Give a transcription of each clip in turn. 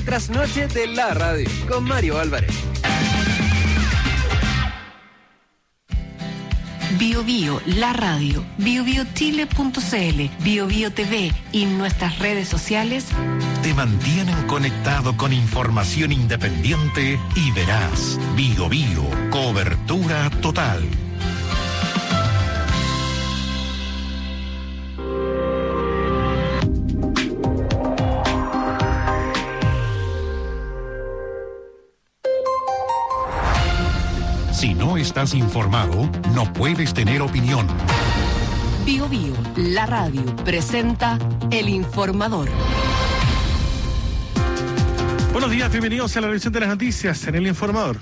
trasnoche de la radio con Mario Álvarez. Bio Bio, la radio, biobiochile.cl, Bio Bio TV y nuestras redes sociales te mantienen conectado con información independiente y veraz. Bio Bio, cobertura total. Si no estás informado, no puedes tener opinión. Bio Bio, la radio, presenta El Informador. Buenos días, bienvenidos a la revisión de las noticias en El Informador.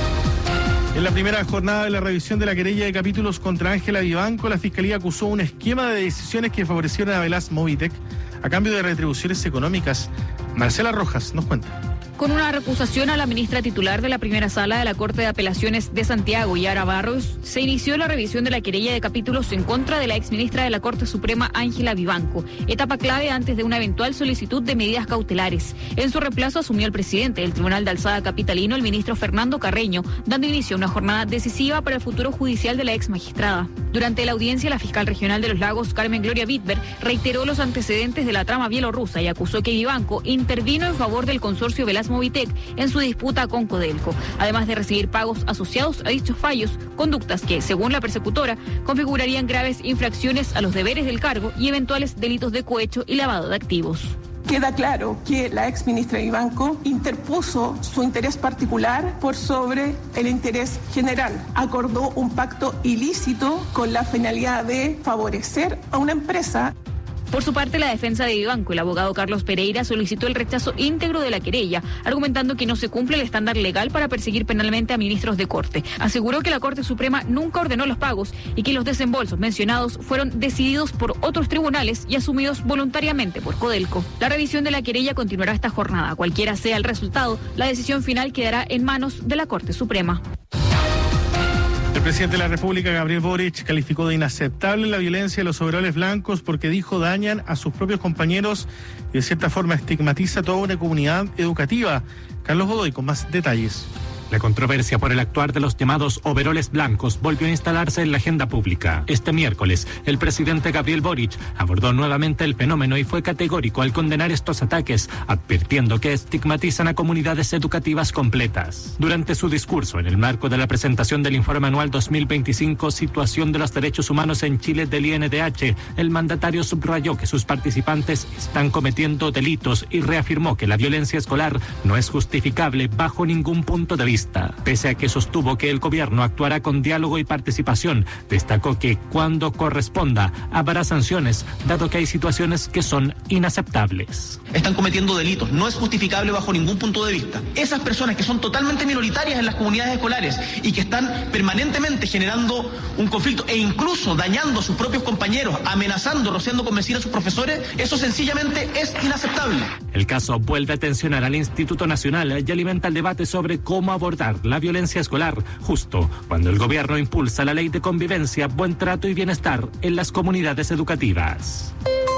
En la primera jornada de la revisión de la querella de capítulos contra Ángela Vivanco, la Fiscalía acusó un esquema de decisiones que favorecieron a Velas Movitec a cambio de retribuciones económicas. Marcela Rojas nos cuenta. Con una recusación a la ministra titular de la primera sala de la Corte de Apelaciones de Santiago, Yara Barros, se inició la revisión de la querella de capítulos en contra de la exministra de la Corte Suprema, Ángela Vivanco, etapa clave antes de una eventual solicitud de medidas cautelares. En su reemplazo asumió el presidente del Tribunal de Alzada capitalino, el ministro Fernando Carreño, dando inicio a una jornada decisiva para el futuro judicial de la ex magistrada. Durante la audiencia, la fiscal regional de Los Lagos, Carmen Gloria Bitber, reiteró los antecedentes de la trama bielorrusa y acusó que Vivanco intervino en favor del consorcio Velas Movitec en su disputa con Codelco, además de recibir pagos asociados a dichos fallos, conductas que, según la persecutora, configurarían graves infracciones a los deberes del cargo y eventuales delitos de cohecho y lavado de activos. Queda claro que la exministra Vivanco interpuso su interés particular por sobre el interés general. Acordó un pacto ilícito con la finalidad de favorecer a una empresa. Por su parte, la defensa de Vivanco, el abogado Carlos Pereira, solicitó el rechazo íntegro de la querella, argumentando que no se cumple el estándar legal para perseguir penalmente a ministros de Corte. Aseguró que la Corte Suprema nunca ordenó los pagos y que los desembolsos mencionados fueron decididos por otros tribunales y asumidos voluntariamente por Codelco. La revisión de la querella continuará esta jornada. Cualquiera sea el resultado, la decisión final quedará en manos de la Corte Suprema. El presidente de la República, Gabriel Boric, calificó de inaceptable la violencia de los overoles blancos porque dijo dañan a sus propios compañeros y de cierta forma estigmatiza toda una comunidad educativa. Carlos Godoy con más detalles. La controversia por el actuar de los llamados overoles blancos volvió a instalarse en la agenda pública. Este miércoles, el presidente Gabriel Boric abordó nuevamente el fenómeno y fue categórico al condenar estos ataques, advirtiendo que estigmatizan a comunidades educativas completas. Durante su discurso, en el marco de la presentación del informe anual 2025, Situación de los Derechos Humanos en Chile del INDH, el mandatario subrayó que sus participantes están cometiendo delitos y reafirmó que la violencia escolar no es justificable bajo ningún punto de vista. Pese a que sostuvo que el gobierno actuará con diálogo y participación, destacó que cuando corresponda habrá sanciones, dado que hay situaciones que son inaceptables. Están cometiendo delitos, no es justificable bajo ningún punto de vista. Esas personas que son totalmente minoritarias en las comunidades escolares y que están permanentemente generando un conflicto e incluso dañando a sus propios compañeros, amenazando, rociando con benzina a sus profesores, eso sencillamente es inaceptable. El caso vuelve a tensionar al Instituto Nacional y alimenta el debate sobre cómo abordar la violencia escolar, justo cuando el gobierno impulsa la ley de convivencia, buen trato y bienestar en las comunidades educativas.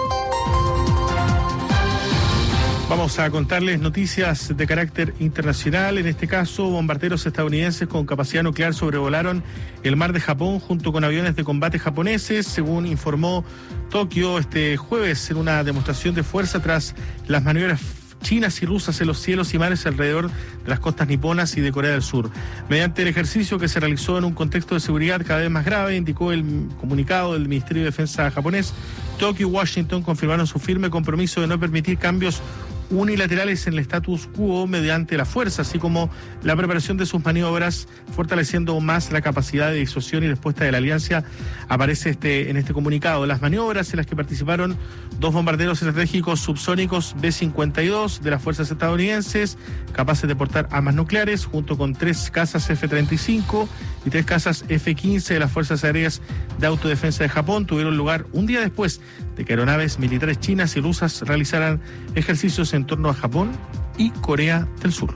Vamos a contarles noticias de carácter internacional. En este caso, bombarderos estadounidenses con capacidad nuclear sobrevolaron el mar de Japón junto con aviones de combate japoneses, según informó Tokio este jueves en una demostración de fuerza tras las maniobras chinas y rusas en los cielos y mares alrededor de las costas niponas y de Corea del Sur. Mediante el ejercicio que se realizó en un contexto de seguridad cada vez más grave, indicó el comunicado del Ministerio de Defensa japonés, Tokio y Washington confirmaron su firme compromiso de no permitir cambios unilaterales en el status quo mediante la fuerza, así como la preparación de sus maniobras, fortaleciendo aún más la capacidad de disuasión y respuesta de la alianza, aparece en este comunicado. Las maniobras en las que participaron 2 bombarderos estratégicos subsónicos B-52 de las fuerzas estadounidenses, capaces de portar armas nucleares, junto con 3 cazas F-35 y 3 cazas F-15 de las Fuerzas Aéreas de Autodefensa de Japón, tuvieron lugar un día después de que aeronaves militares chinas y rusas realizaran ejercicios en torno a Japón y Corea del Sur.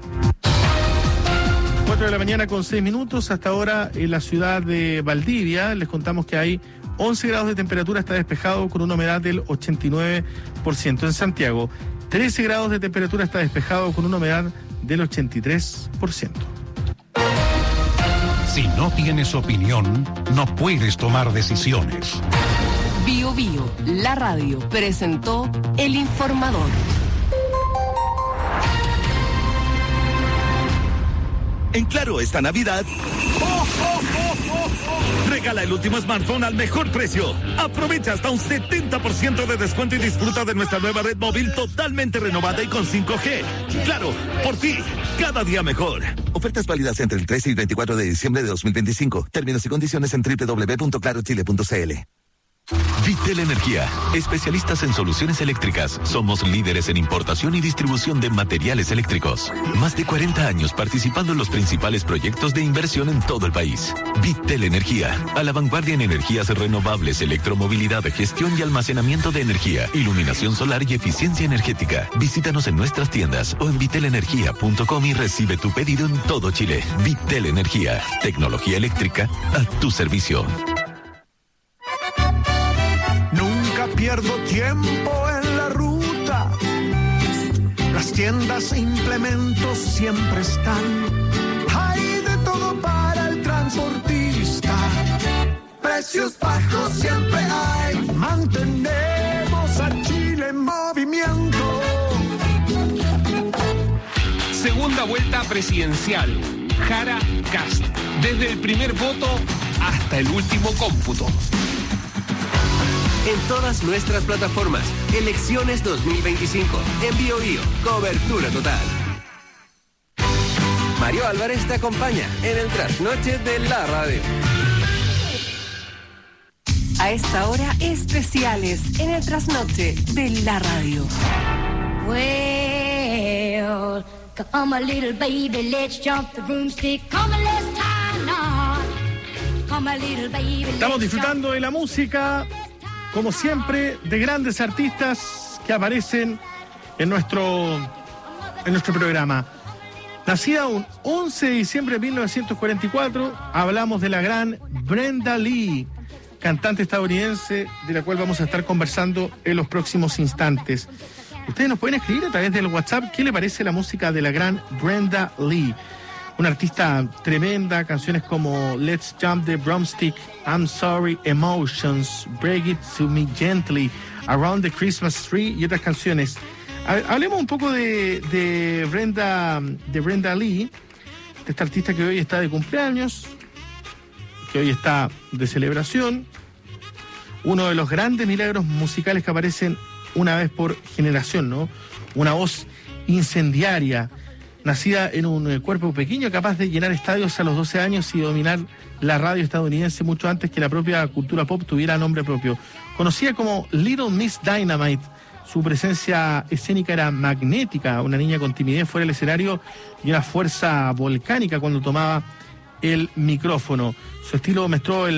4 de la mañana con 6 minutos. Hasta ahora en la ciudad de Valdivia les contamos que hay 11 grados de temperatura, está despejado con una humedad del 89%. En Santiago 13 grados de temperatura, está despejado con una humedad del 83%. Si no tienes opinión, no puedes tomar decisiones. Bio Bio, la radio, presentó El Informador. En Claro, esta Navidad, regala el último smartphone al mejor precio. Aprovecha hasta un 70% de descuento y disfruta de nuestra nueva red móvil totalmente renovada y con 5G. Claro, por ti, cada día mejor. Ofertas válidas entre el 13 y 24 de diciembre de 2025. Términos y condiciones en www.clarochile.cl. Vitel Energía, especialistas en soluciones eléctricas. Somos líderes en importación y distribución de materiales eléctricos. Más de 40 años participando en los principales proyectos de inversión en todo el país. Vitel Energía, a la vanguardia en energías renovables, electromovilidad, gestión y almacenamiento de energía, iluminación solar y eficiencia energética. Visítanos en nuestras tiendas o en vitelenergia.com y recibe tu pedido en todo Chile. Vitel Energía, tecnología eléctrica a tu servicio. Pierdo tiempo en la ruta. Las tiendas e implementos siempre están. Hay de todo para el transportista. Precios bajos siempre hay. Mantenemos a Chile en movimiento. Segunda vuelta presidencial. Jara Kast. Desde el primer voto hasta el último cómputo. En todas nuestras plataformas. Elecciones 2025. En Bio Bio. Cobertura total. Mario Álvarez te acompaña en el trasnoche de la radio. A esta hora, especiales en el trasnoche de la radio. Well, come a little baby, let's jump the broomstick. Come a let's tie a knot. Come a little baby. Estamos disfrutando de la música, como siempre, de grandes artistas que aparecen en nuestro programa. Nacida un 11 de diciembre de 1944, hablamos de la gran Brenda Lee, cantante estadounidense, de la cual vamos a estar conversando en los próximos instantes. Ustedes nos pueden escribir a través del WhatsApp qué le parece la música de la gran Brenda Lee. Una artista tremenda, canciones como Let's Jump the Broomstick, I'm Sorry, Emotions, Break It to Me Gently, Around the Christmas Tree y otras canciones. Hablemos un poco de Brenda Lee, de esta artista que hoy está de cumpleaños, que hoy está de celebración, uno de los grandes milagros musicales que aparecen una vez por generación, ¿no? Una voz incendiaria, nacida en un cuerpo pequeño, capaz de llenar estadios a los 12 años y dominar la radio estadounidense mucho antes que la propia cultura pop tuviera nombre propio. Conocida como Little Miss Dynamite, su presencia escénica era magnética, una niña con timidez fuera del escenario y una fuerza volcánica cuando tomaba el micrófono. Su estilo mezcló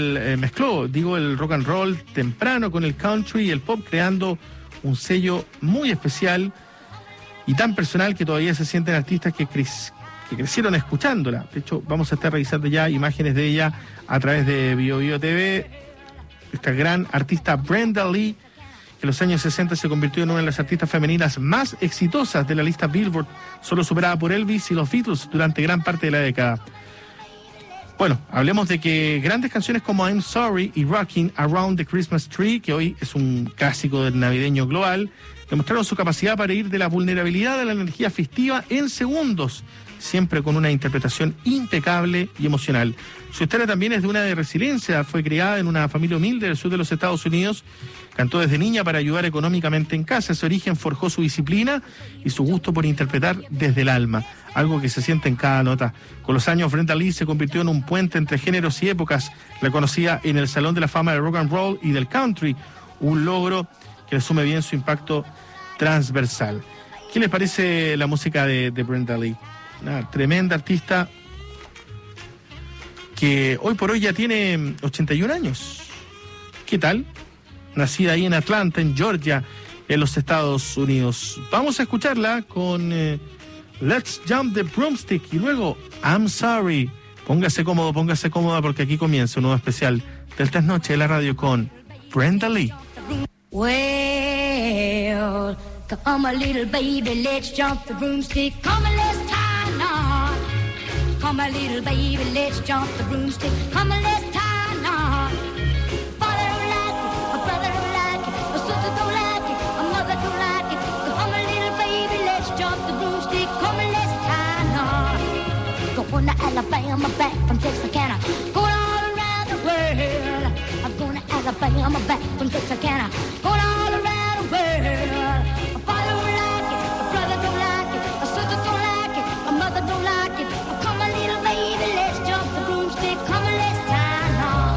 el rock and roll temprano con el country y el pop, creando un sello muy especial y tan personal que todavía se sienten artistas que crecieron escuchándola. De hecho, vamos a estar revisando ya imágenes de ella a través de Bio Bio TV. Esta gran artista Brenda Lee, que en los años 60 se convirtió en una de las artistas femeninas más exitosas de la lista Billboard, solo superada por Elvis y los Beatles durante gran parte de la década. Bueno, hablemos de que grandes canciones como I'm Sorry y Rocking Around the Christmas Tree, que hoy es un clásico del navideño global, demostraron su capacidad para ir de la vulnerabilidad a la energía festiva en segundos, siempre con una interpretación impecable y emocional. Su historia también es de una de resiliencia. Fue criada en una familia humilde del sur de los Estados Unidos. Cantó desde niña para ayudar económicamente en casa. Ese origen forjó su disciplina y su gusto por interpretar desde el alma, algo que se siente en cada nota. Con los años, Brenda Lee se convirtió en un puente entre géneros y épocas. La conocía en el Salón de la Fama del Rock and Roll y del Country, un logro que resume bien su impacto transversal. ¿Qué les parece la música de Brenda Lee? Una tremenda artista que hoy por hoy ya tiene 81 años. ¿Qué tal? Nacida ahí en Atlanta, en Georgia, en los Estados Unidos. Vamos a escucharla con Let's Jump the Broomstick y luego I'm Sorry. Póngase cómodo, póngase cómoda, porque aquí comienza un nuevo especial del Trasnoche de la radio con Brenda Lee. Well, Come a little baby, let's jump the broomstick. Come and let's tie a knot. Come a little baby, let's jump the broomstick. Come and let's tie a knot. Father don't like it, a brother don't like it, a sister don't like it, a mother don't like it. Come a little baby, let's jump the broomstick. Come and let's tie a knot. Going to Alabama, back from Texarkana. Going all around the world. I'm going to Alabama, back from Texarkana. Going all around the world. A father don't like it, a brother don't like it, a sister don't like it, a mother don't like it. Come a little baby, let's jump the broomstick. Come and let's tie a knot.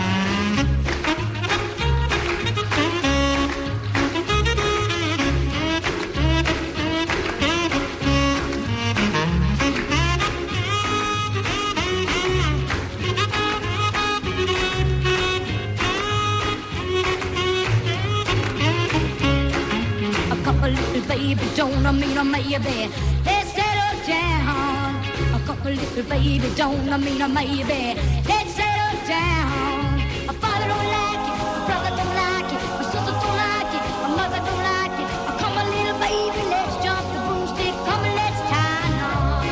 Little baby, don't I mean a maybe. Let's settle down. A couple little baby, don't I mean a maybe. Let's settle down. A father don't like it, a brother don't like it, a sister don't like it, a mother don't like it. Come a little baby, let's jump the broomstick. Come and let's tie a knot.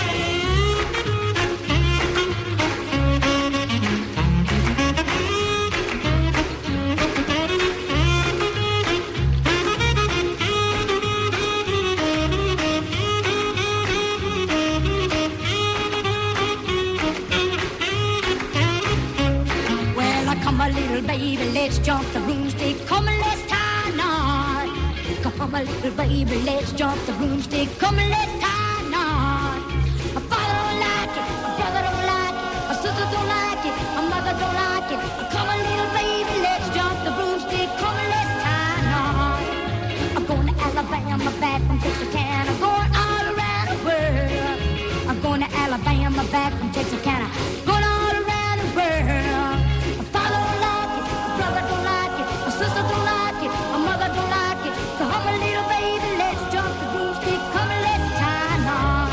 Come a little baby, let's jump the broomstick. Come and let's tie a knot. Come a little baby, let's jump the broomstick. Come and let's tie a knot. A father don't like it, a brother don't like it, a sister don't like it, a mother don't like it. Come a little baby, let's jump the broomstick. Come and let's tie a knot. I'm going to Alabama, back from Texarkana. Going all around the world. I'm going to Alabama, back from Texarkana. Going all around the world. Sister don't like it, a mother don't like it. Come a little baby, let's jump the broomstick. Come and let's tie a knot.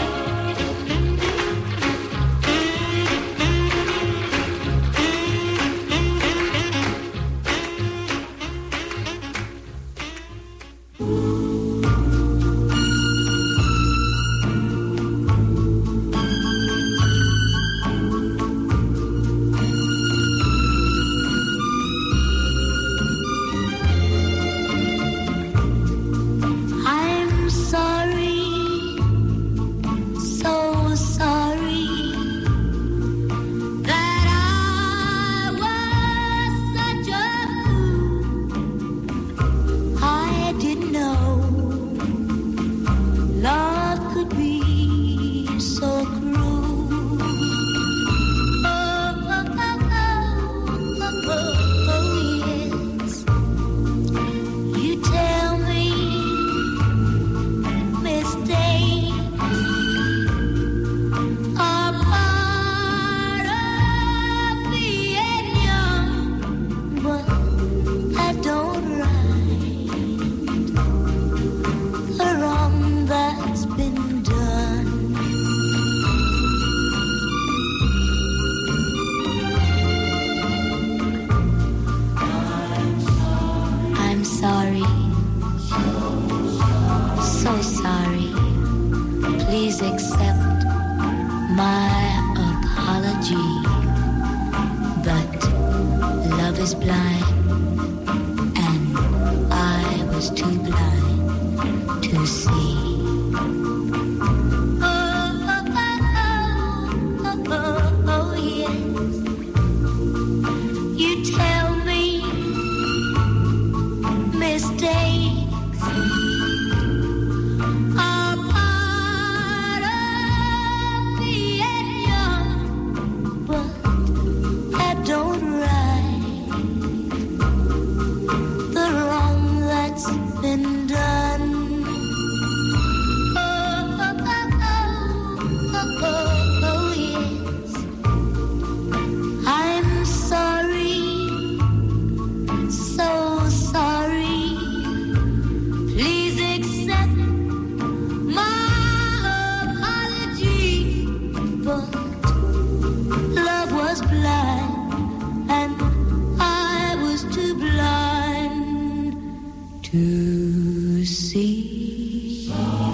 to see.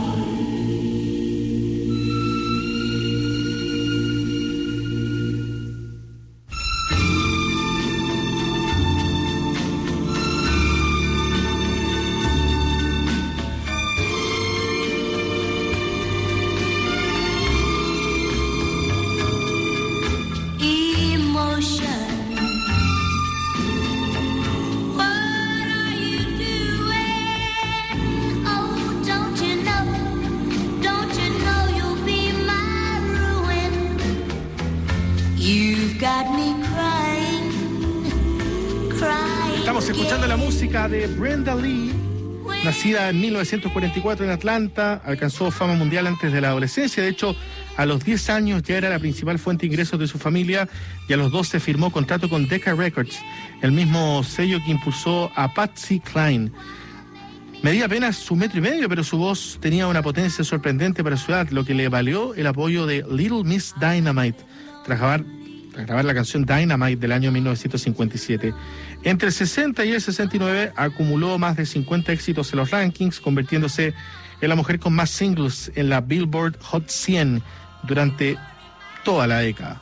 Estamos escuchando la música de Brenda Lee, nacida en 1944 en Atlanta, alcanzó fama mundial antes de la adolescencia. De hecho, a los 10 años ya era la principal fuente de ingresos de su familia y a los 12 firmó contrato con Decca Records, el mismo sello que impulsó a Patsy Cline. Medía apenas 1,5 metros, pero su voz tenía una potencia sorprendente para su edad, lo que le valió el apoyo de Little Miss Dynamite tras grabar la canción Dynamite del año 1957. Entre el 60 y el 69 acumuló más de 50 éxitos en los rankings, convirtiéndose en la mujer con más singles en la Billboard Hot 100 durante toda la década.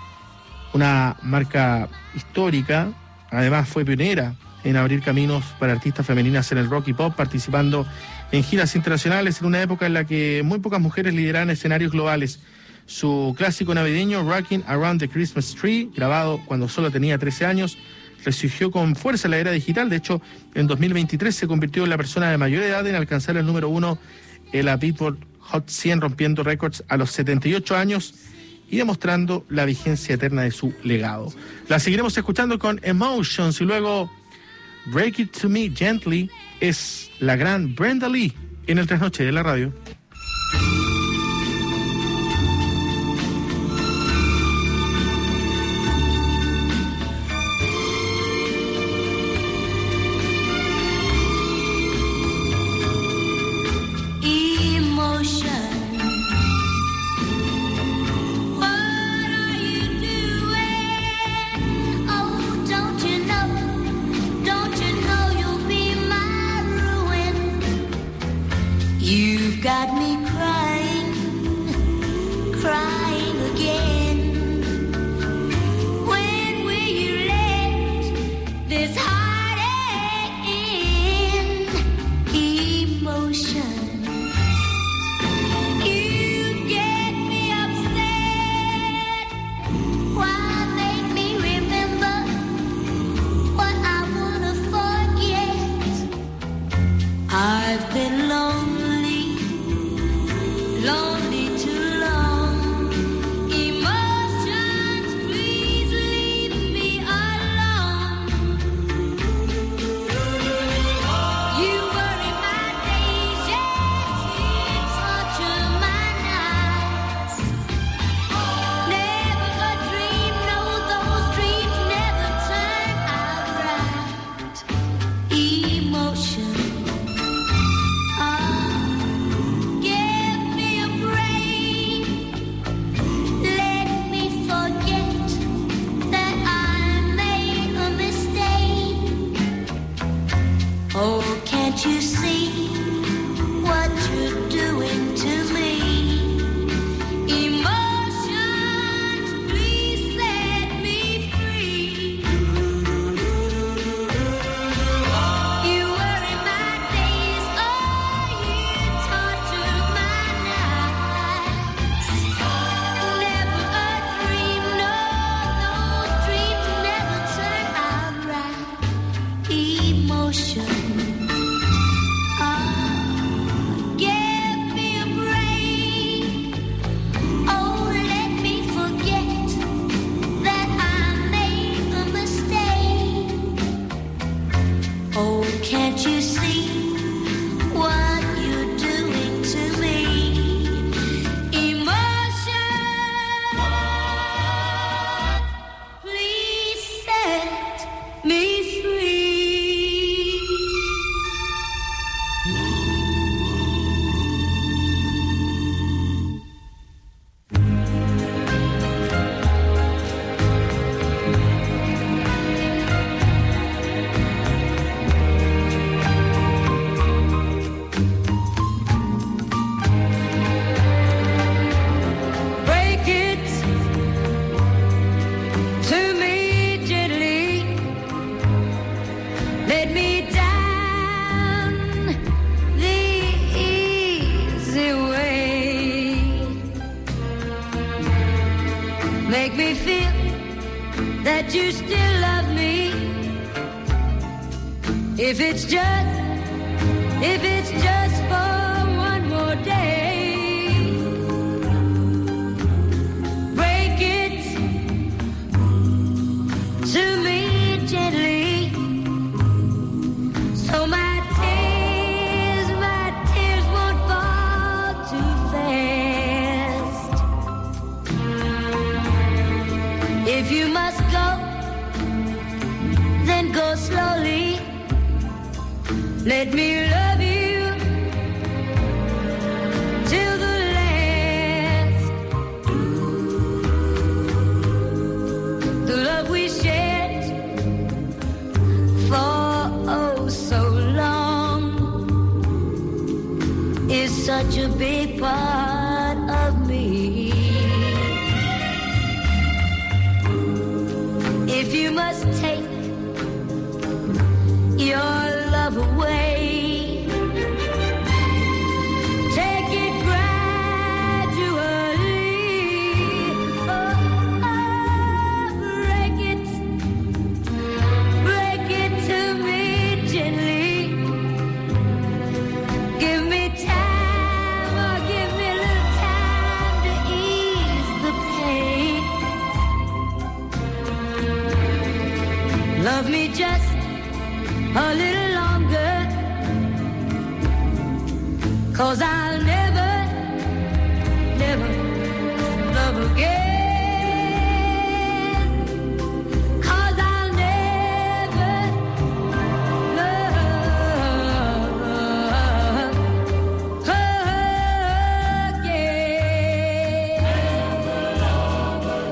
Una marca histórica, además fue pionera en abrir caminos para artistas femeninas en el rock y pop, participando en giras internacionales en una época en la que muy pocas mujeres lideraban escenarios globales. Su clásico navideño, Rockin' Around the Christmas Tree, grabado cuando solo tenía 13 años, resurgió con fuerza en la era digital. De hecho, en 2023 se convirtió en la persona de mayor edad en alcanzar el número 1 en la Billboard Hot 100, rompiendo récords a los 78 años y demostrando la vigencia eterna de su legado. La seguiremos escuchando con Emotions y luego Break It To Me Gently. Es la gran Brenda Lee en el Trasnoche de la radio. Got me crying, crying again. When will you let this heartache in? Emotion, you get me upset. Why make me remember what I wanna forget? I've been lonely too long. Emotions, please leave me alone. You worry my days, yes, you torture my nights. Never a dream, no, those dreams never turn out right. Emotion. Oh, can't you see what you're doing to me? Emotions, please set me free. You worry my days, oh, you torture my nights. Never a dream, no, those dreams never turn out right. Emotion. Can't you see what you're doing to me? Emotion, please set me free. that you still love me. If it's just for one more day, break it to me gently, so my tears won't fall too fast. If you must go, then go slowly. Let me love you till the last. The love we shared for oh so long is such a big part of me. If you must take your love away, take it gradually. Break it to me gently. Give me time, or give me a little time to ease the pain. Love me just a little longer, 'cause I'll never love again. 'Cause I'll never love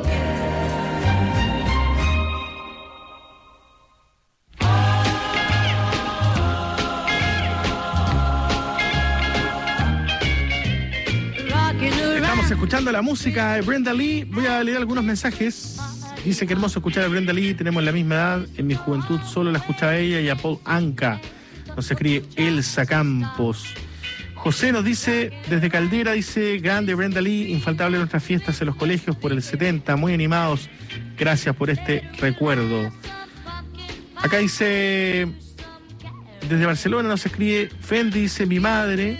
Estamos escuchando la música de Brenda Lee. Voy a leer algunos mensajes. Dice que hermoso escuchar a Brenda Lee. Tenemos la misma edad. En mi juventud solo la escuchaba a ella y a Paul Anka. Nos escribe Elsa Campos. José nos dice, desde Caldera, dice, grande Brenda Lee, infaltable en nuestras fiestas en los colegios por el 70, muy animados. Gracias por este recuerdo. Acá dice, desde Barcelona nos escribe Fendi, dice, mi madre,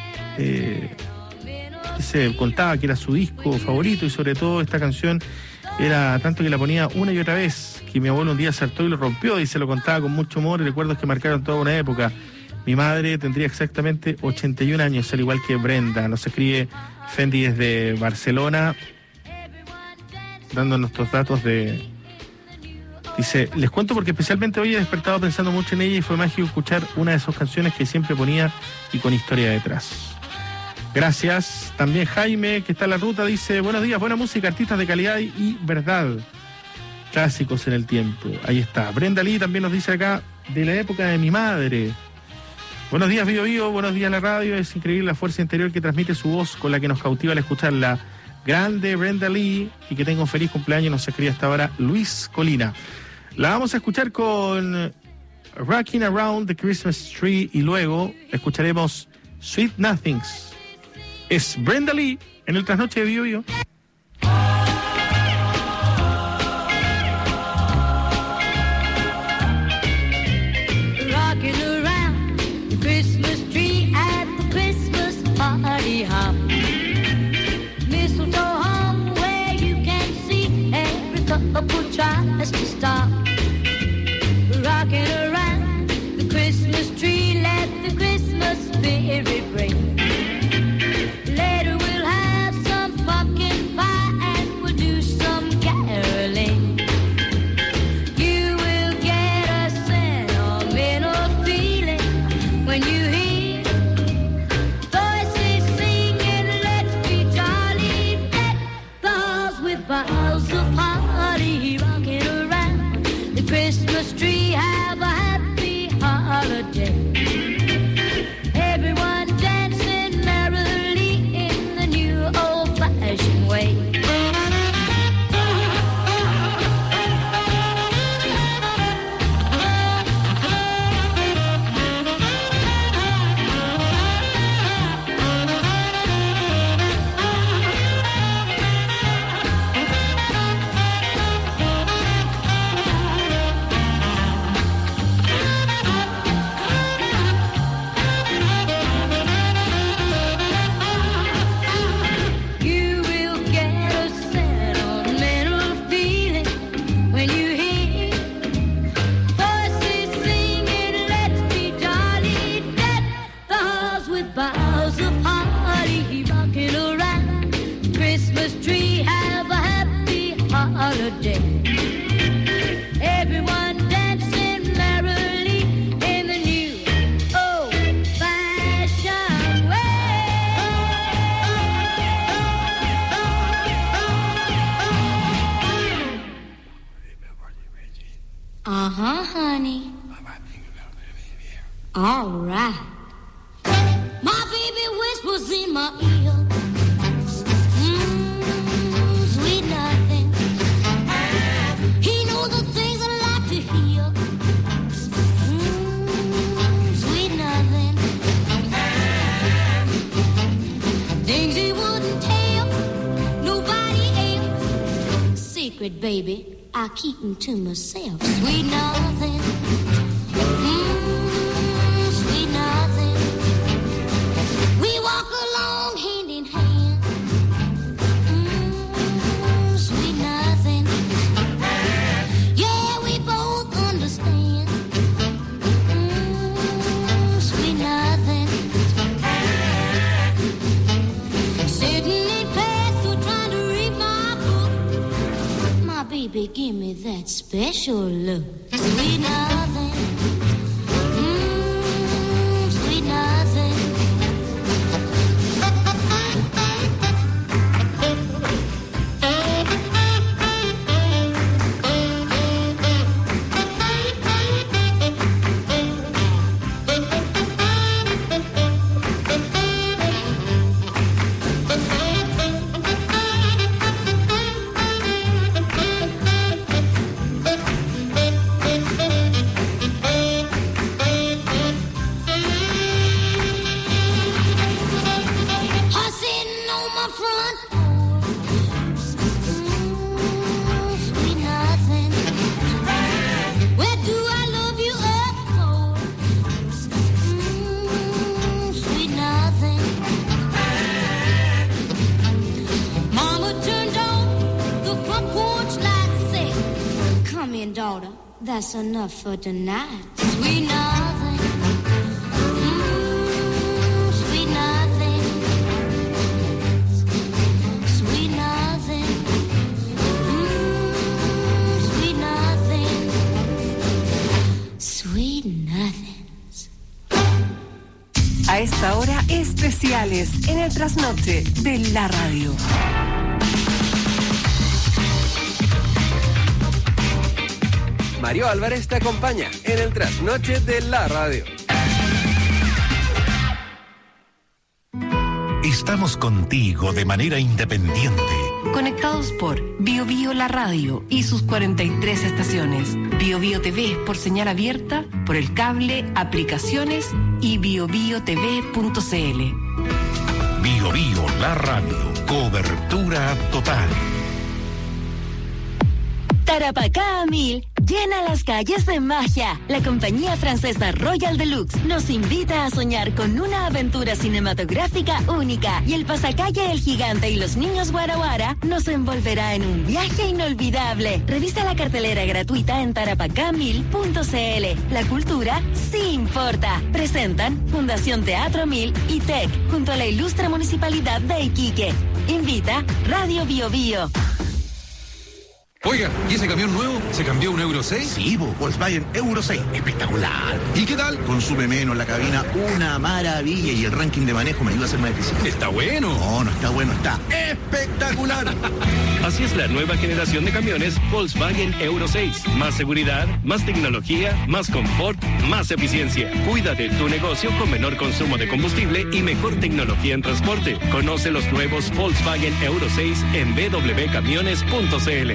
se contaba que era su disco favorito y sobre todo esta canción era tanto que la ponía una y otra vez, que mi abuelo un día saltó y lo rompió y se lo contaba con mucho humor y recuerdos que marcaron toda una época. Mi madre tendría exactamente 81 años, al igual que Brenda. Nos escribe Fendi desde Barcelona, dándonos estos datos de... Dice, les cuento porque especialmente hoy he despertado pensando mucho en ella y fue mágico escuchar una de sus canciones que siempre ponía y con historia detrás. Gracias. También Jaime, que está en la ruta, dice, buenos días, buena música, artistas de calidad y verdad. Clásicos en el tiempo. Ahí está. Brenda Lee también nos dice acá, de la época de mi madre. Buenos días, Bío Bío, buenos días, la radio. Es increíble la fuerza interior que transmite su voz con la que nos cautiva al escucharla. Grande Brenda Lee, y que tenga un feliz cumpleaños, nos escribe hasta ahora Luis Colina. La vamos a escuchar con Rocking Around the Christmas Tree y luego escucharemos Sweet Nothings. Es Brenda Lee en el Trasnoche de Bío Bío. Rocking around the Christmas tree at the Christmas party hop. Mistletoe hung where you can see every couple tries to stop. Rocking around the Christmas tree, let the Christmas spirit ring. Later we'll have some pumpkin pie and we'll do some caroling. You will get a sentimental feeling when you hear voices singing, let's be jolly, deck the halls with boughs of holly. Rocking around the Christmas tree, have a happy holiday. all right. My baby whispers in my ear. Sweet nothing. He knows the things I like to hear. Sweet nothing. Things he wouldn't tell nobody else. Secret, baby, I keep them to myself. Sweet nothing. Sweet nothing. We walk along hand in hand. Sweet nothing. Yeah, we both understand. Sweet nothing. Sitting in class or trying to read my book. My baby, give me that special look. Sweet nothing. Sweet nothing. That's enough for tonight. Sweet nothing. Sweet nothing. Sweet nothing. Sweet nothing. Sweet nothing. A esta hora, especiales en el trasnoche de la radio. Mario Álvarez te acompaña en el trasnoche de la radio. Estamos contigo de manera independiente. Conectados por Bio Bio La Radio y sus 43 estaciones. Bio Bio TV por señal abierta, por el cable, aplicaciones y biobiotv.cl. Bio Bio La Radio. Cobertura total. Tarapacá a 1000 llena las calles de magia. La compañía francesa Royal Deluxe nos invita a soñar con una aventura cinematográfica única y el pasacalle El Gigante y los Niños Guara Guara nos envolverá en un viaje inolvidable. Revisa la cartelera gratuita en tarapacá1000.cl. La cultura sí importa. Presentan Fundación Teatro 1000 y TEC junto a la ilustre Municipalidad de Iquique. Invita Radio Bio Bio. Oiga, ¿y ese camión nuevo se cambió a un Euro 6? Sí, Volkswagen Euro 6. Espectacular. ¿Y qué tal? Consume menos la cabina, una maravilla. Y el ranking de manejo me ayuda a ser más eficiente. ¿Está bueno? No, no está bueno, está espectacular. Así es la nueva generación de camiones Volkswagen Euro 6. Más seguridad, más tecnología, más confort, más eficiencia. Cuida de tu negocio con menor consumo de combustible y mejor tecnología en transporte. Conoce los nuevos Volkswagen Euro 6 en www.camiones.cl.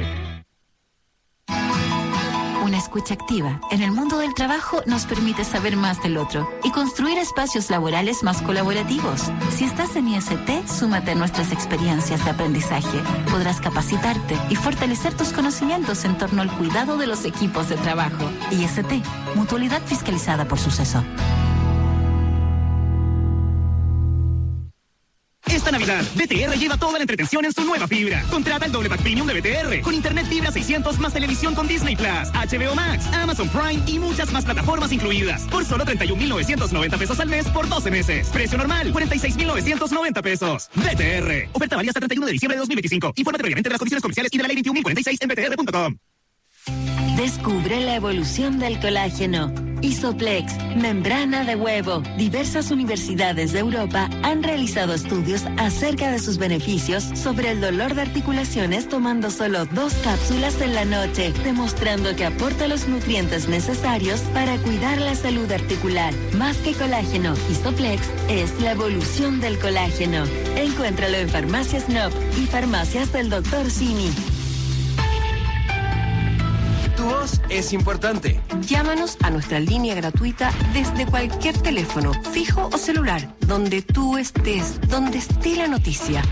Una escucha activa en el mundo del trabajo nos permite saber más del otro y construir espacios laborales más colaborativos. Si estás en IST, súmate a nuestras experiencias de aprendizaje. Podrás capacitarte y fortalecer tus conocimientos en torno al cuidado de los equipos de trabajo. IST, mutualidad fiscalizada por Suceso. Esta Navidad, BTR lleva toda la entretención en su nueva fibra. Contrata el doble pack premium de BTR con internet fibra 600 más televisión con Disney Plus, HBO Max, Amazon Prime y muchas más plataformas incluidas. Por solo 31,990 pesos al mes por 12 meses. Precio normal, 46,990 pesos. BTR. Oferta válida hasta 31 de diciembre de 2025. Infórmate previamente de las condiciones comerciales y de la ley 21.046 en btr.com. Descubre la evolución del colágeno. Isoplex, membrana de huevo. Diversas universidades de Europa han realizado estudios acerca de sus beneficios sobre el dolor de articulaciones tomando solo 2 cápsulas en la noche, demostrando que aporta los nutrientes necesarios para cuidar la salud articular. Más que colágeno, Isoplex es la evolución del colágeno. Encuéntralo en Farmacias Nob y Farmacias del Dr. Simi. Tu voz es importante. Llámanos a nuestra línea gratuita desde cualquier teléfono, fijo o celular, donde tú estés, donde esté la noticia.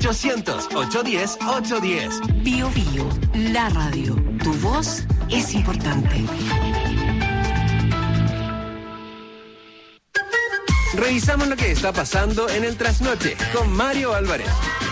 800-810-810. Bio Bio, la radio. Tu voz es importante. Revisamos lo que está pasando en el Trasnoche con Mario Álvarez.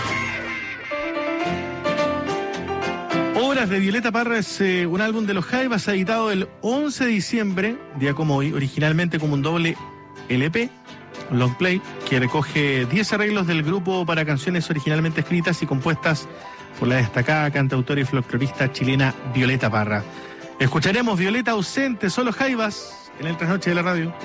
Obras de Violeta Parra es un álbum de los Jaivas editado el 11 de diciembre, día como hoy, originalmente como un doble LP, un long play, que recoge 10 arreglos del grupo para canciones originalmente escritas y compuestas por la destacada cantautora y folclorista chilena Violeta Parra. Escucharemos Violeta ausente, solo Jaivas, en el Trasnoche de la radio.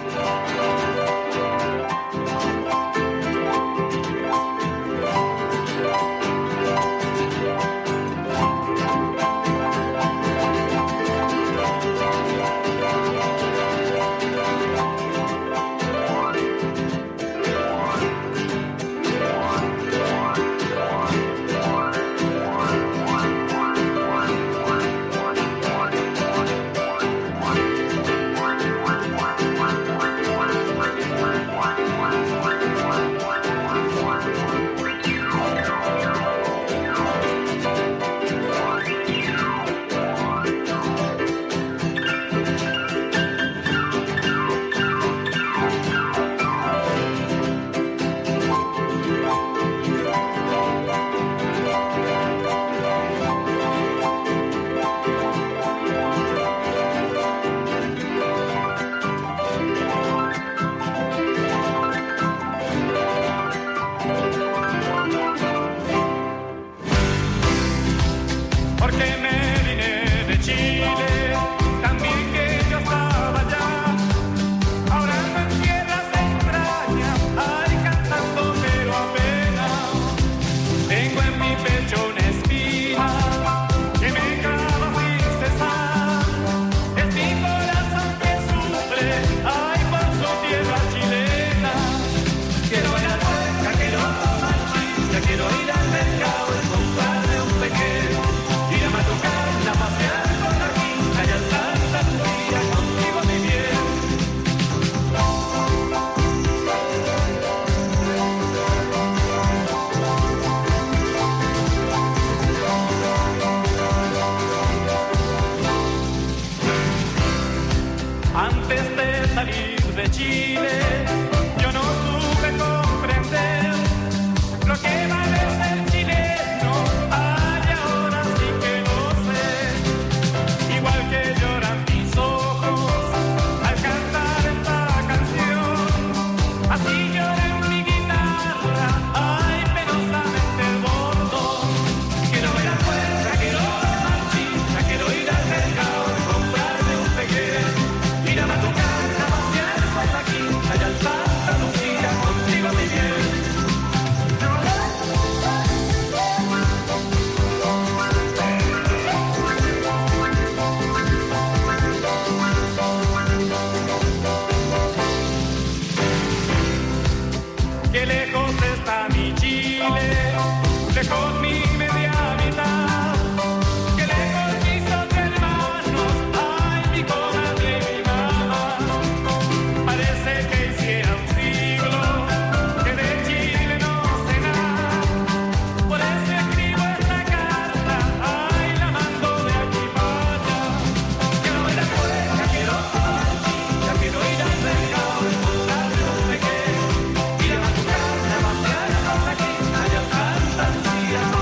Yeah.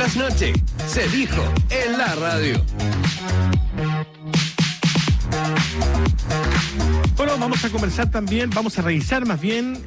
trasnoche. Se dijo en la radio. Bueno, vamos a conversar también, vamos a revisar más bien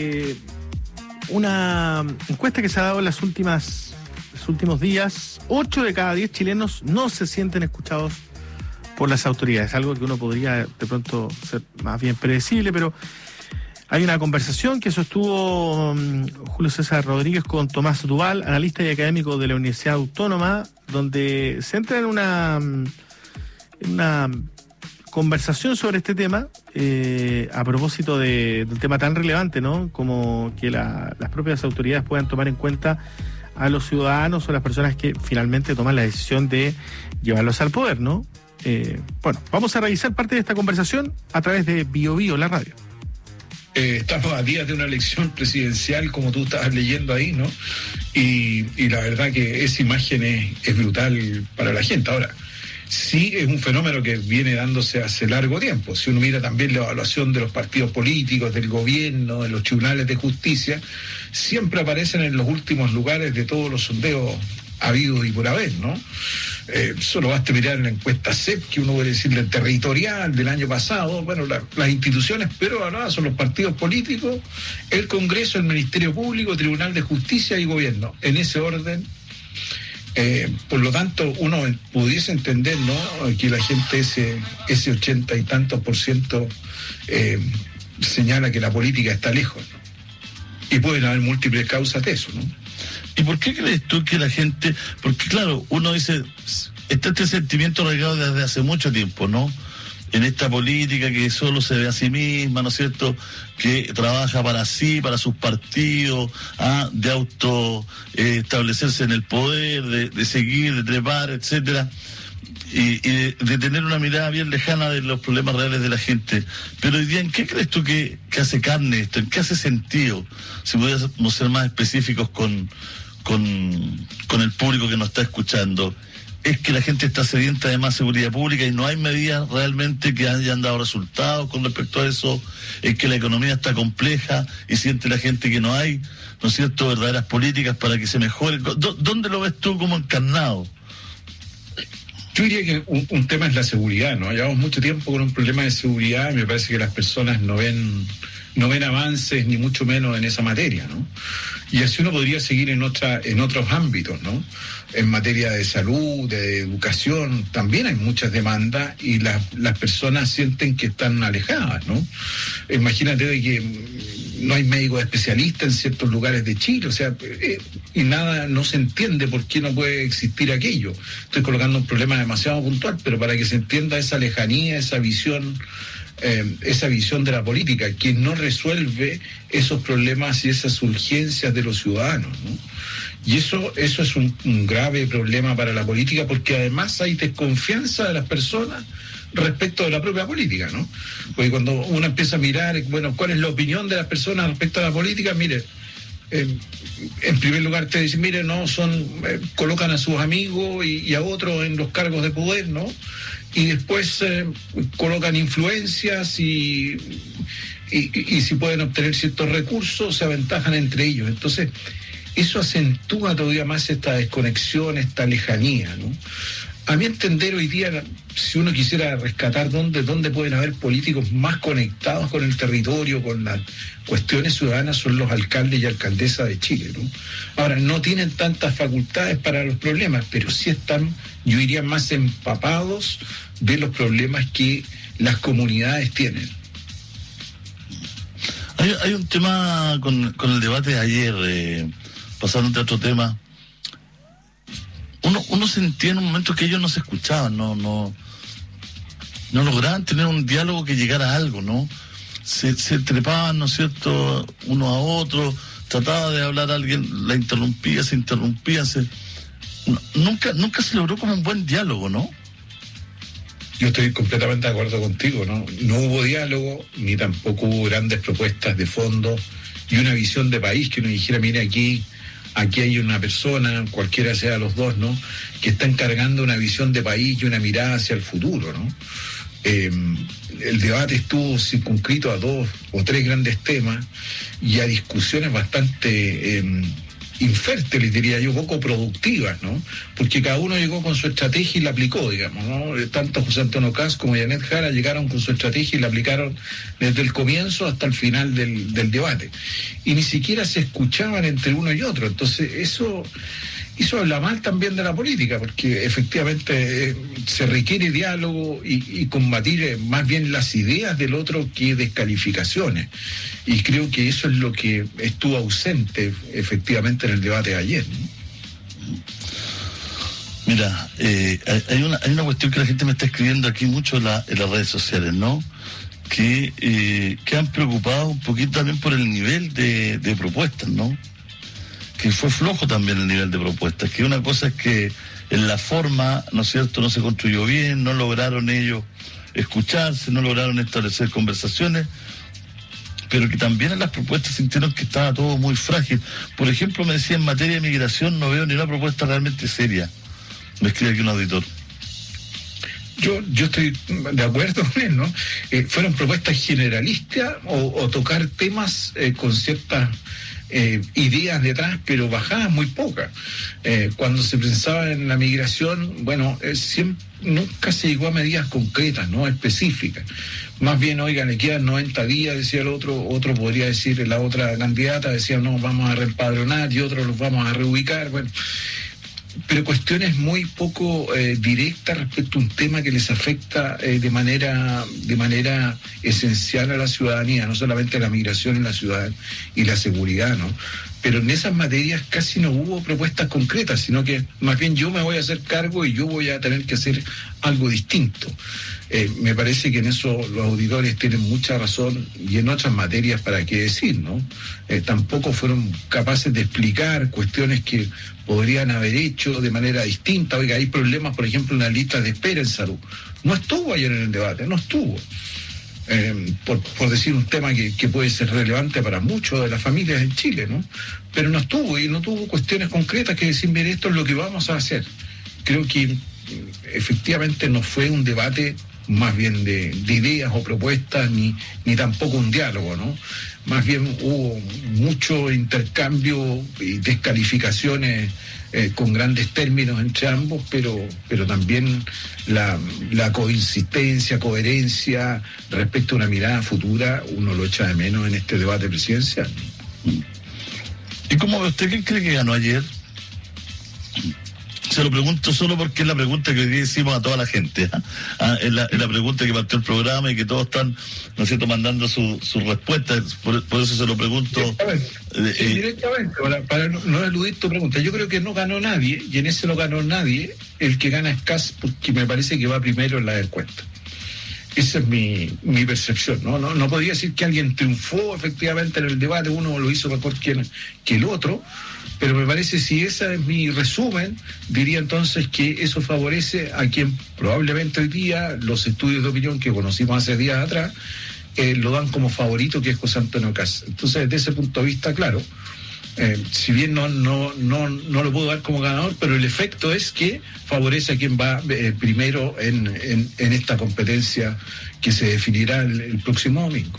una encuesta que se ha dado en los últimos días. 8 de cada 10 chilenos no se sienten escuchados por las autoridades, algo que uno podría de pronto ser más bien predecible, pero hay una conversación que sostuvo Julio César Rodríguez con Tomás Duval, analista y académico de la Universidad Autónoma, donde se entra en una conversación sobre este tema, a propósito de un tema tan relevante, ¿no? Como que las propias autoridades puedan tomar en cuenta a los ciudadanos o las personas que finalmente toman la decisión de llevarlos al poder, ¿no? Bueno, vamos a revisar parte de esta conversación a través de Bio Bio, la radio. Estamos a días de una elección presidencial, como tú estabas leyendo ahí, ¿no? Y la verdad que esa imagen es brutal para la gente. Ahora, sí es un fenómeno que viene dándose hace largo tiempo. Si uno mira también la evaluación de los partidos políticos, del gobierno, de los tribunales de justicia, siempre aparecen en los últimos lugares de todos los sondeos habidos y por haber, ¿no? Solo basta mirar en la encuesta CEP, que uno puede decirle territorial del año pasado. Bueno, las instituciones, pero ahora son los partidos políticos, el Congreso, el Ministerio Público, Tribunal de Justicia y Gobierno, en ese orden. Por lo tanto, uno pudiese entender, ¿no?, que la gente ese 80 y tantos % señala que la política está lejos, ¿no? Y pueden haber múltiples causas de eso, ¿no? ¿Y por qué crees tú que la gente...? Porque claro, uno dice, está este sentimiento arraigado desde hace mucho tiempo, ¿no? En esta política que solo se ve a sí misma, ¿no es cierto?, que trabaja para sí, para sus partidos, de auto establecerse en el poder, de seguir, de trepar, etcétera, y de tener una mirada bien lejana de los problemas reales de la gente. Pero hoy día, ¿en qué crees tú que hace carne esto? ¿En qué hace sentido? Si pudiéramos ser más específicos con el público que nos está escuchando. Es que la gente está sedienta de más seguridad pública y no hay medidas realmente que hayan dado resultados con respecto a eso. Es que la economía está compleja y siente la gente que no hay, ¿no es cierto?, verdaderas políticas para que se mejore. ¿Dónde lo ves tú como encarnado? Yo diría que un tema es la seguridad, ¿no? Llevamos mucho tiempo con un problema de seguridad y me parece que las personas no ven avances ni mucho menos en esa materia, ¿no? Y así uno podría seguir en otros ámbitos, ¿no? En materia de salud, de educación, también hay muchas demandas y las personas sienten que están alejadas, ¿no? Imagínate de que no hay médicos especialistas en ciertos lugares de Chile, o sea, y no se entiende por qué no puede existir aquello. Estoy colocando un problema demasiado puntual, pero para que se entienda esa lejanía, esa visión de la política, que no resuelve esos problemas y esas urgencias de los ciudadanos, ¿no? Y eso es un grave problema para la política, porque además hay desconfianza de las personas respecto de la propia política, ¿no? Porque cuando uno empieza a mirar, bueno, ¿cuál es la opinión de las personas respecto a la política? Mire, en primer lugar te dicen, mire, no, colocan a sus amigos y a otros en los cargos de poder, ¿no? Y después colocan influencias y si pueden obtener ciertos recursos, se aventajan entre ellos. Entonces, eso acentúa todavía más esta desconexión, esta lejanía, ¿no? A mi entender, hoy día, si uno quisiera rescatar dónde pueden haber políticos más conectados con el territorio, con las cuestiones ciudadanas, son los alcaldes y alcaldesas de Chile, ¿no? Ahora, no tienen tantas facultades para los problemas, pero sí están, yo diría, más empapados de los problemas que las comunidades tienen. Hay un tema con el debate de ayer, pasando a otro tema. Uno sentía en un momento que ellos no se escuchaban, no lograban tener un diálogo que llegara a algo, ¿no? Se trepaban, ¿no es cierto?, uno a otro, trataba de hablar a alguien, la interrumpía, se interrumpían, nunca se logró como un buen diálogo, ¿no? Yo estoy completamente de acuerdo contigo, ¿no? No hubo diálogo, ni tampoco hubo grandes propuestas de fondo y una visión de país que uno dijera, mire, aquí hay una persona, cualquiera sea los dos, ¿no?, que está encargando una visión de país y una mirada hacia el futuro, ¿no? El debate estuvo circunscrito a 2 o 3 grandes temas y a discusiones bastante infértiles, diría yo, poco productivas, ¿no? Porque cada uno llegó con su estrategia y la aplicó, digamos, ¿no? Tanto José Antonio Kast como Janet Jara llegaron con su estrategia y la aplicaron desde el comienzo hasta el final del debate. Y ni siquiera se escuchaban entre uno y otro. Entonces, eso habla mal también de la política, porque efectivamente se requiere diálogo y combatir más bien las ideas del otro que descalificaciones. Y creo que eso es lo que estuvo ausente efectivamente en el debate de ayer, ¿no? Mira, hay una cuestión que la gente me está escribiendo aquí mucho en las redes sociales, ¿no? Que han preocupado un poquito también por el nivel de propuestas, ¿no? Que fue flojo también el nivel de propuestas, que una cosa es que en la forma, ¿no es cierto?, no se construyó bien, no lograron ellos escucharse, no lograron establecer conversaciones, pero que también en las propuestas sintieron que estaba todo muy frágil. Por ejemplo, me decía, en materia de migración no veo ni una propuesta realmente seria. Me escribe aquí un auditor. Yo estoy de acuerdo con él, ¿no? Fueron propuestas generalistas o tocar temas con ciertas ideas detrás, pero bajadas muy pocas. Cuando se pensaba en la migración, bueno, nunca se llegó a medidas concretas, ¿no? Específicas. Más bien, oigan, le quedan 90 días, decía el otro podría decir, la otra candidata decía, no, vamos a reempadronar, y otros los vamos a reubicar, bueno. Pero cuestiones muy poco directas respecto a un tema que les afecta de manera esencial a la ciudadanía, no solamente la migración en la ciudad y la seguridad, ¿no? Pero en esas materias casi no hubo propuestas concretas, sino que más bien yo me voy a hacer cargo y yo voy a tener que hacer algo distinto. Me parece que en eso los auditores tienen mucha razón, y en otras materias para qué decir, ¿no? Tampoco fueron capaces de explicar cuestiones que podrían haber hecho de manera distinta. Oiga, hay problemas, por ejemplo, en las listas de espera en salud. No estuvo ayer en el debate, no estuvo. Por decir un tema que puede ser relevante para muchos de las familias en Chile, ¿no? Pero no estuvo, y no tuvo cuestiones concretas que decir, mire, esto es lo que vamos a hacer. Creo que efectivamente no fue un debate más bien de ideas o propuestas, ni tampoco un diálogo, ¿no? Más bien hubo mucho intercambio y descalificaciones con grandes términos entre ambos, pero también la coinsistencia, coherencia respecto a una mirada futura, uno lo echa de menos en este debate presidencial. ¿Y cómo ve usted? ¿Quién cree que ganó ayer? Se lo pregunto solo porque es la pregunta que hoy día hicimos a toda la gente. Es la pregunta que partió el programa y que todos están, ¿no es cierto?, mandando sus respuestas. Por eso se lo pregunto. Directamente, para no eludir tu pregunta. Yo creo que no ganó nadie, y en ese no ganó nadie. El que gana es Kast, porque me parece que va primero en la encuesta. Esa es mi percepción, ¿no? No podría decir que alguien triunfó efectivamente en el debate, uno lo hizo mejor que el otro, pero me parece, si ese es mi resumen, diría entonces que eso favorece a quien probablemente hoy día los estudios de opinión que conocimos hace días atrás lo dan como favorito, que es José Antonio Kast. Entonces, desde ese punto de vista, claro, si bien no lo puedo dar como ganador, pero el efecto es que favorece a quien va primero en esta competencia que se definirá el próximo domingo.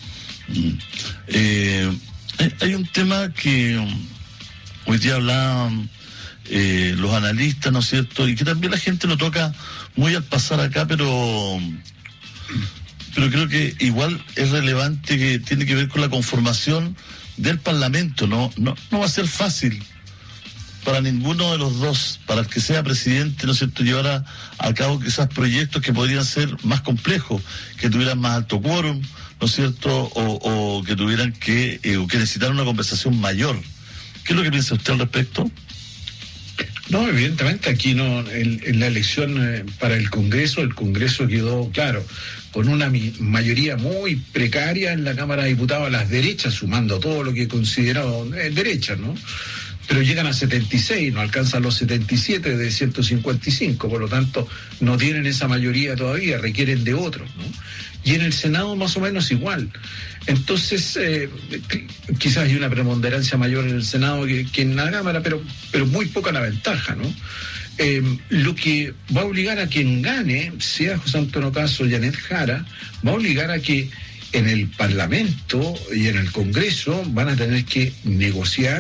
Hay un tema que hoy día hablaban los analistas, ¿no es cierto?, y que también la gente lo toca muy al pasar acá, pero creo que igual es relevante, que tiene que ver con la conformación del Parlamento. No va a ser fácil para ninguno de los dos, para el que sea presidente, ¿no es cierto?, llevar a cabo quizás proyectos que podrían ser más complejos, que tuvieran más alto quórum, ¿no es cierto?, o que tuvieran que necesitaran una conversación mayor. ¿Qué es lo que piensa usted al respecto? No, evidentemente aquí en la elección para el Congreso quedó claro, con una mayoría muy precaria en la Cámara de Diputados a las derechas, sumando todo lo que consideraron derechas, ¿no? Pero llegan a 76, no alcanzan los 77 de 155, por lo tanto no tienen esa mayoría todavía, requieren de otros, ¿no? Y en el Senado más o menos igual. Entonces, quizás hay una preponderancia mayor en el Senado que en la Cámara, pero muy poca la ventaja, ¿no? Lo que va a obligar a quien gane, sea José Antonio Kast o Janet Jara, va a obligar a que en el Parlamento y en el Congreso van a tener que negociar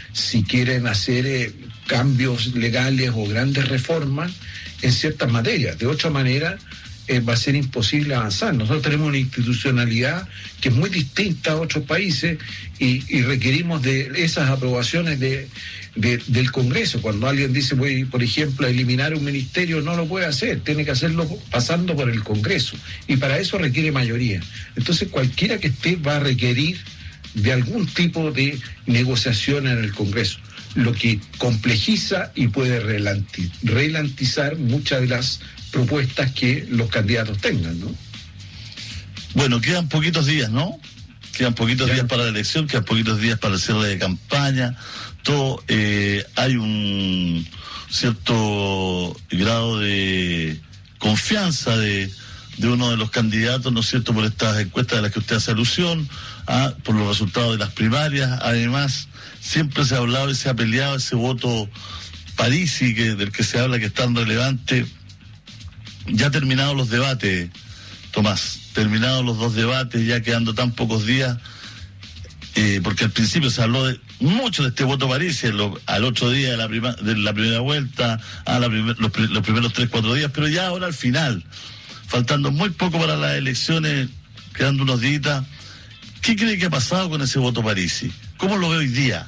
si quieren hacer cambios legales o grandes reformas en ciertas materias. De otra manera, va a ser imposible avanzar. Nosotros tenemos una institucionalidad que es muy distinta a otros países y requerimos de esas aprobaciones del Congreso. Cuando alguien dice, voy, por ejemplo, a eliminar un ministerio, no lo puede hacer, tiene que hacerlo pasando por el Congreso, y para eso requiere mayoría. Entonces, cualquiera que esté va a requerir de algún tipo de negociación en el Congreso, lo que complejiza y puede ralentizar muchas de las propuestas que los candidatos tengan, ¿no? Bueno, quedan poquitos días, ¿no? Quedan poquitos días para la elección, quedan poquitos días para el cierre de campaña. Todo, hay un cierto grado de confianza de uno de los candidatos, ¿no es cierto?, por estas encuestas de las que usted hace alusión, por los resultados de las primarias. Además, siempre se ha hablado y se ha peleado ese voto Parisi, del que se habla que es tan relevante. Ya terminados los debates, Tomás, terminados los 2 debates, ya quedando tan pocos días, porque al principio se habló mucho de este voto Parisi, al otro día de la primera vuelta, los primeros 3-4 días, pero ya ahora al final, faltando muy poco para las elecciones, quedando unos días, ¿qué cree que ha pasado con ese voto Parisi? ¿Cómo lo ve hoy día?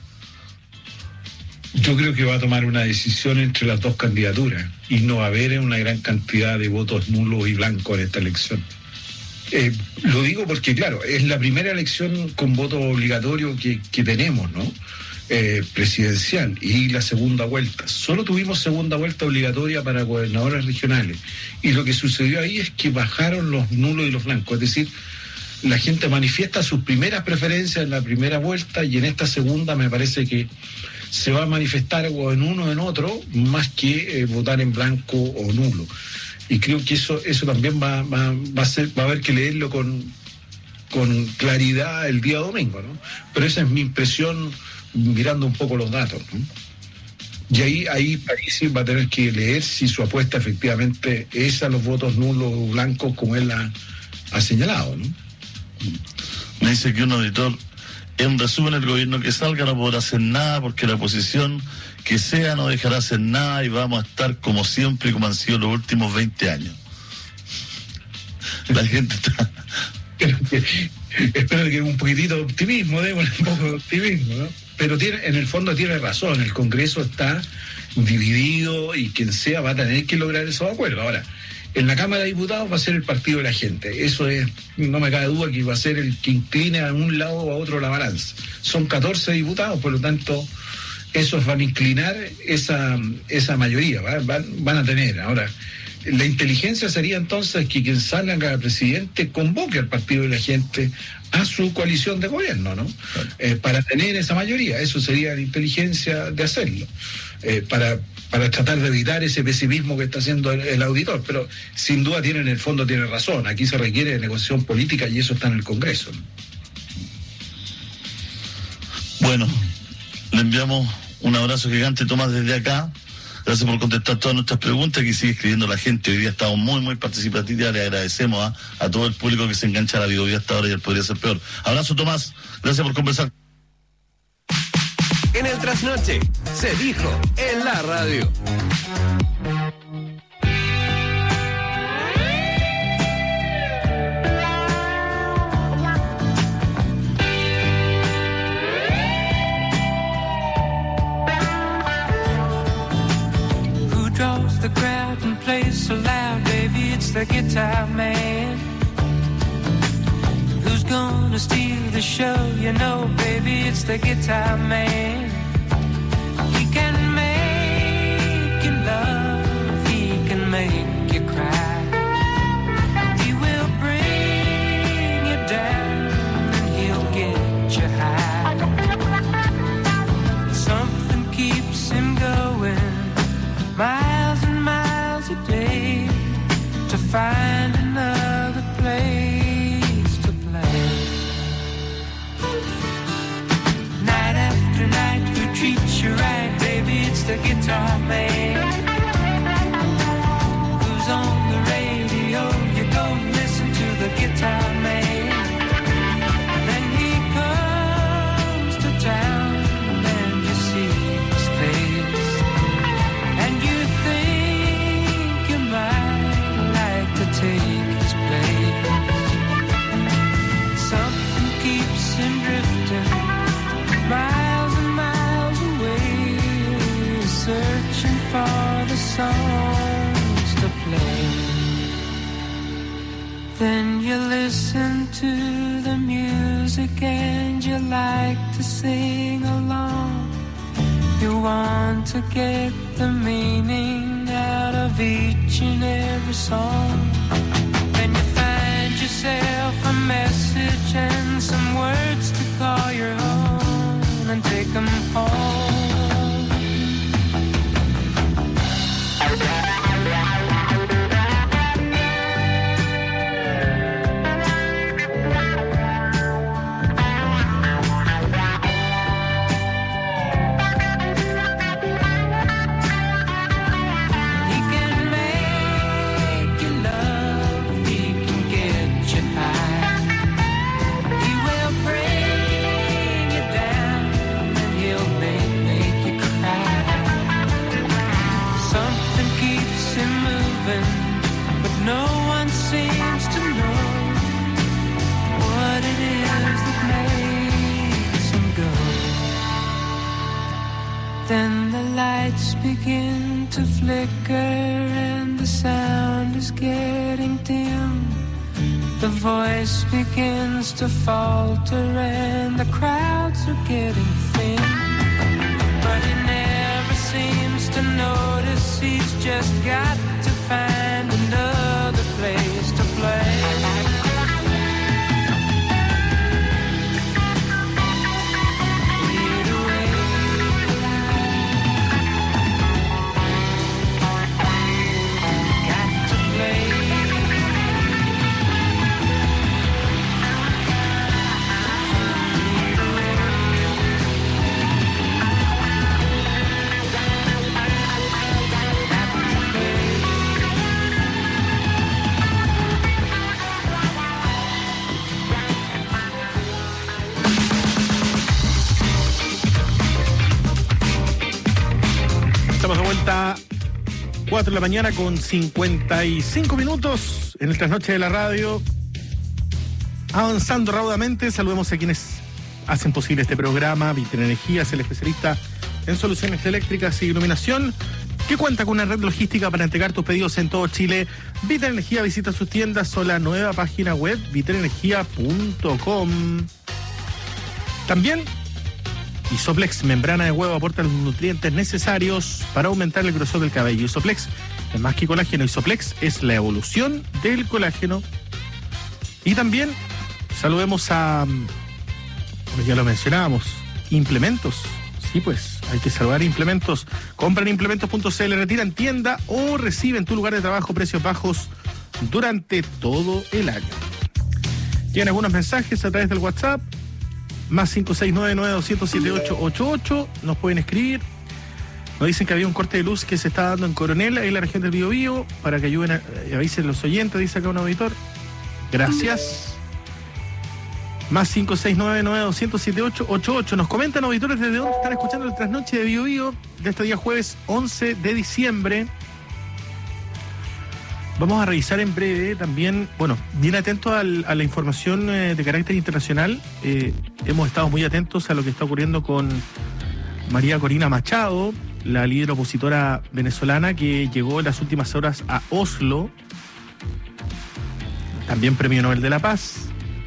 Yo creo que va a tomar una decisión entre las dos candidaturas y no va a haber una gran cantidad de votos nulos y blancos en esta elección. Lo digo porque, claro, es la primera elección con voto obligatorio que tenemos, ¿no? Presidencial, y la segunda vuelta. Solo tuvimos segunda vuelta obligatoria para gobernadores regionales, y lo que sucedió ahí es que bajaron los nulos y los blancos, es decir, la gente manifiesta sus primeras preferencias en la primera vuelta, y en esta segunda me parece que se va a manifestar o en uno o en otro, más que votar en blanco o nulo. Y creo que eso también va a haber que leerlo con claridad el día domingo, ¿no? Pero esa es mi impresión mirando un poco los datos, ¿no? Y ahí Parisi va a tener que leer si su apuesta efectivamente es a los votos nulos o blancos, como él ha señalado, ¿no? Me dice que un auditor, en resumen, el gobierno que salga no podrá hacer nada porque la oposición que sea no dejará hacer nada y vamos a estar como siempre y como han sido los últimos 20 años. La gente está... Espero que un poquitito de optimismo, démosle un poco de optimismo, ¿no? Pero en el fondo tiene razón, el Congreso está dividido y quien sea va a tener que lograr esos acuerdos. Ahora, en la Cámara de Diputados va a ser el partido de la gente. Eso no me cabe duda que va a ser el que incline a un lado o a otro la balanza. Son 14 diputados, por lo tanto, esos van a inclinar esa mayoría, van a tener. Ahora, la inteligencia sería entonces que quien salga presidente convoque al partido de la gente a su coalición de gobierno, ¿no? Para tener esa mayoría. Eso sería la inteligencia de hacerlo. Para tratar de evitar ese pesimismo que está haciendo el auditor, pero sin duda en el fondo tiene razón. Aquí se requiere negociación política y eso está en el Congreso, ¿no? Bueno, le enviamos un abrazo gigante, Tomás, desde acá. Gracias por contestar todas nuestras preguntas, que sigue escribiendo la gente. Hoy día estamos muy, muy participativos. Le agradecemos a todo el público que se engancha a la Video hasta ahora, y él podría ser peor. Abrazo, Tomás. Gracias por conversar. En el Trasnoche se dijo en la radio. Who draws the crowd and plays so loud, baby? It's the guitar man. Who's gonna steal the show? You know, baby, it's the guitar man. He can make you love, he can make you cry. He will bring you down and he'll get you high. Something keeps him going miles and miles a day to find another place to play. Night after night, who treats you right, baby, it's the guitar man. Who's on the radio, you go listen to the guitar man. Then he comes to town and you see Then you listen to the music and you like to sing along. You want to get the meaning out of each and every song. Then you find yourself a message and some words to call your own and take them home. No one seems to know what it is that makes him go. Then the lights begin to flicker and the sound is getting dim. The voice begins to falter and the crowds are getting thin. But he never seems to notice, he's just got to find another place to play. Lead away. Got to play. Lead away. Estamos de vuelta, 4 de la mañana con 55 minutos en el Trasnoche de la Radio. Avanzando raudamente, saludemos a quienes hacen posible este programa. Viterenergía es el especialista en soluciones eléctricas y iluminación, que cuenta con una red logística para entregar tus pedidos en todo Chile. Viterenergía, visita sus tiendas o la nueva página web viterenergía.com. También Isoplex, membrana de huevo, aporta los nutrientes necesarios para aumentar el grosor del cabello. Isoplex es más que colágeno. Isoplex es la evolución del colágeno. Y también saludemos a, bueno, ya lo mencionábamos, implementos. Sí, pues, hay que saludar Implementos. Compra en implementos.cl, retira en tienda o recibe en tu lugar de trabajo precios bajos durante todo el año. Tienen algunos mensajes a través del WhatsApp. Más 569-9207-888. Nos pueden escribir. Nos dicen que había un corte de luz que se está dando en Coronel, ahí en la región del Biobío, para que ayuden y avisen los oyentes, dice acá un auditor. Gracias. Más 569-9207-888. Nos comentan auditores desde dónde están escuchando el Trasnoche de Biobío de este día jueves 11 de diciembre. Vamos a revisar en breve también, bueno, bien atentos a la información de carácter internacional. Hemos estado muy atentos a lo que está ocurriendo con María Corina Machado, la líder opositora venezolana que llegó en las últimas horas a Oslo, también Premio Nobel de la Paz,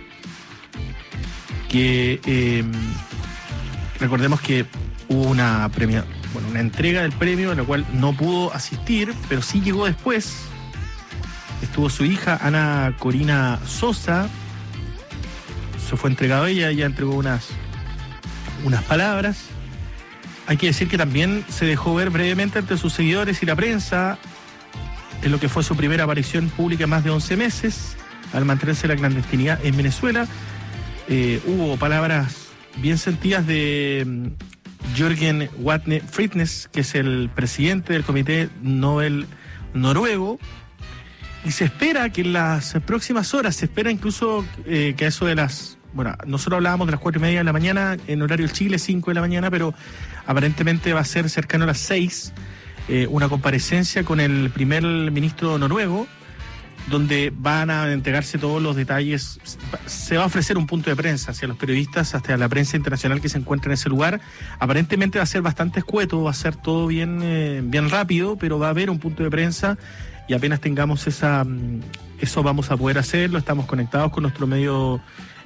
que recordemos que hubo una entrega del premio a la cual no pudo asistir, pero sí llegó después. Estuvo su hija, Ana Corina Sosa, se fue entregado a ella, ella entregó unas palabras. Hay que decir que también se dejó ver brevemente ante sus seguidores y la prensa en lo que fue su primera aparición pública en más de 11 meses, al mantenerse la clandestinidad en Venezuela. Hubo palabras bien sentidas de Jørgen Watne Fritnes, que es el presidente del Comité Nobel noruego. Y se espera que en las próximas horas, se espera incluso que a eso de las... Bueno, nosotros hablábamos de las 4:30 de la mañana, en horario Chile, 5 de la mañana, pero aparentemente va a ser cercano a las 6, una comparecencia con el primer ministro noruego, donde van a entregarse todos los detalles. Se va a ofrecer un punto de prensa hacia los periodistas, hasta la prensa internacional que se encuentra en ese lugar. Aparentemente va a ser bastante escueto, va a ser todo bien rápido, pero va a haber un punto de prensa. Y apenas tengamos eso vamos a poder hacerlo. Estamos conectados con nuestro medio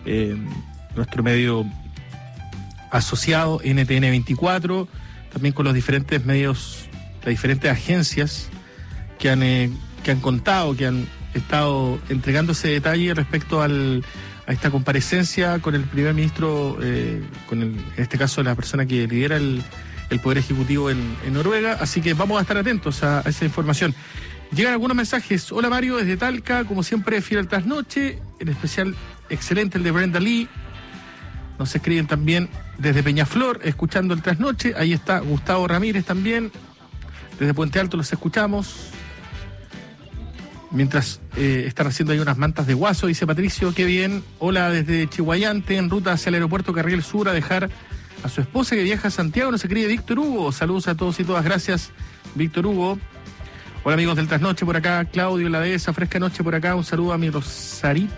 asociado NTN24, también con los diferentes medios, las diferentes agencias que han contado, que han estado entregando ese detalle respecto a esta comparecencia con el primer ministro, en este caso la persona que lidera el Poder Ejecutivo en Noruega. Así que vamos a estar atentos a esa información. Llegan algunos mensajes. Hola Mario, desde Talca, como siempre, fiel al trasnoche, en especial excelente el de Brenda Lee. Nos escriben también desde Peñaflor, escuchando el trasnoche. Ahí está Gustavo Ramírez también. Desde Puente Alto los escuchamos. Mientras están haciendo ahí unas mantas de guaso, dice Patricio, qué bien. Hola desde Chihuayante, en ruta hacia el aeropuerto Carriel Sur, a dejar a su esposa que viaja a Santiago. Nos escribe Víctor Hugo. Saludos a todos y todas. Gracias, Víctor Hugo. Hola amigos del trasnoche por acá. Claudio, la dehesa, fresca noche por acá. Un saludo a mi Rosarito.